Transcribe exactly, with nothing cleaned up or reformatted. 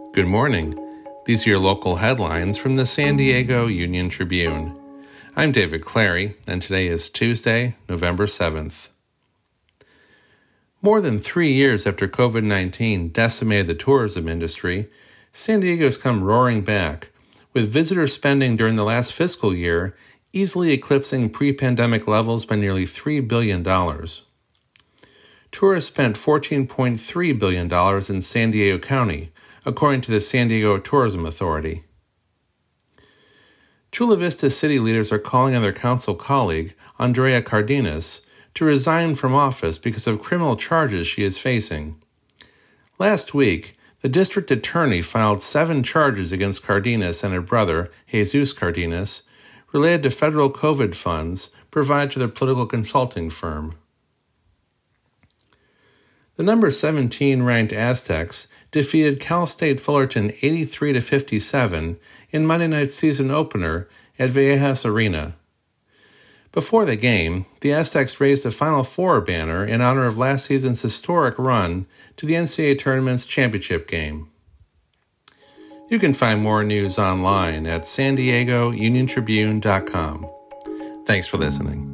Good morning. These are your local headlines from the San Diego Union Tribune. I'm David Clary, and today is Tuesday, November seventh. More than three years after covid nineteen decimated the tourism industry, San Diego's come roaring back, with visitor spending during the last fiscal year easily eclipsing pre-pandemic levels by nearly three billion dollars. Tourists spent fourteen point three billion dollars in San Diego County, according to the San Diego Tourism Authority. Chula Vista city leaders are calling on their council colleague, Andrea Cardenas, to resign from office because of criminal charges she is facing. Last week, the district attorney filed seven charges against Cardenas and her brother, Jesus Cardenas, related to federal COVID funds provided to their political consulting firm. The number seventeen ranked Aztecs defeated Cal State Fullerton eighty-three to fifty-seven in Monday night's season opener at Viejas Arena. Before the game, the Aztecs raised a Final Four banner in honor of last season's historic run to the N C double A Tournament's championship game. You can find more news online at san diego union tribune dot com. Thanks for listening.